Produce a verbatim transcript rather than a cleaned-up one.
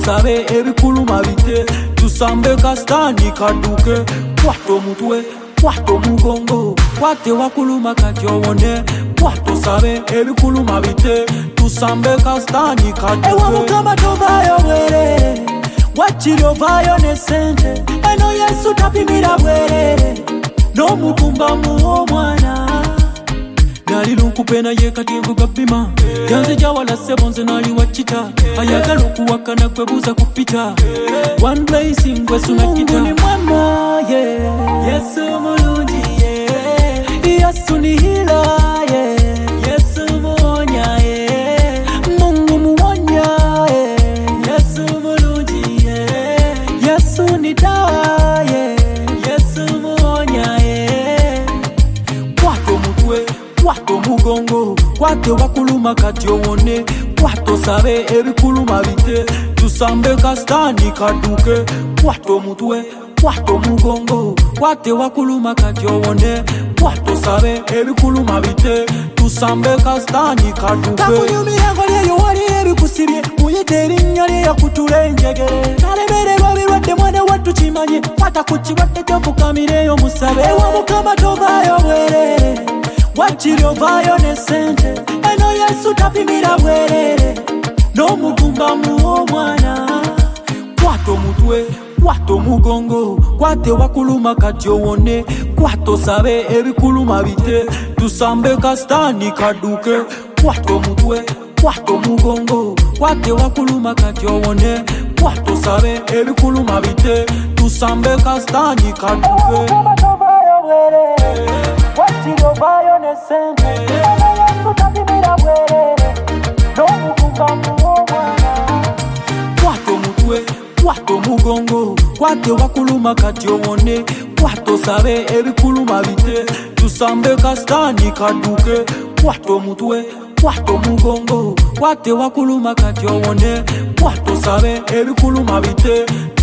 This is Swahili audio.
sabe ebikuluma bite tusambe kastani kaduke kwato mutwe kwato mugongo kwate wakuluma kajowone kwato sabe ebikuluma bite tusambe kastani kaduke ewa mukama tovayo bwerere wachiro vayo nesente eno Yesu tapimira bwerere no mukumba muo mwana nali lunkupena ye kativuga bima yanze jawala sebonze nali wachita ayagala okuwakana kwebuza kupita one blessing gwesuna kita ni mwana ye Yesu mulungi ye Yesu ni hila ye Yesu muonya ye Mungu muonya ye Yesu mulungi ye Yesu ni dawa ye Yesu muonya ye kwato mutwe kwato mugongo kwate wakuluma kati owone kwato sabe ebikuluma bite tusambe kastani kaduke kwato mutwe kwato mugongo kwate wakuluma kati owone kwato sabe ebikuluma bite tusambe kastani kaduke takunyumirango lyeyo wali ebikusibye muyite erinnya lye yakutula enjegere talemere babirwadde mwana wattu kimanye kwata ku kibwadde kyofukamireyo musabe ewa mukama tovayo bwerere wachiro vayo nesente eno Yesu tapimira bwerere no mugumba muo mwana kwato mutwe kwato mugongo kwate wakuluma kati owone kwato sabe ebikuluma bite tusambe kastani kaduke kwato mutwe kwato mugongo kwate wakuluma kati owone kwato sabe ebikuluma bite tusambe kastani kaduke wachiro vayo nesente Yesu tapimira bwerere no mukumba muo mwana kwato mutwe kwato mugongo kwate wakuluma kati owone kwato sabe ebikuluma bite tusambe kastani kaduke kwato mutwe kwato mugongo kwate wakuluma kati owone kwato sabe ebikuluma bite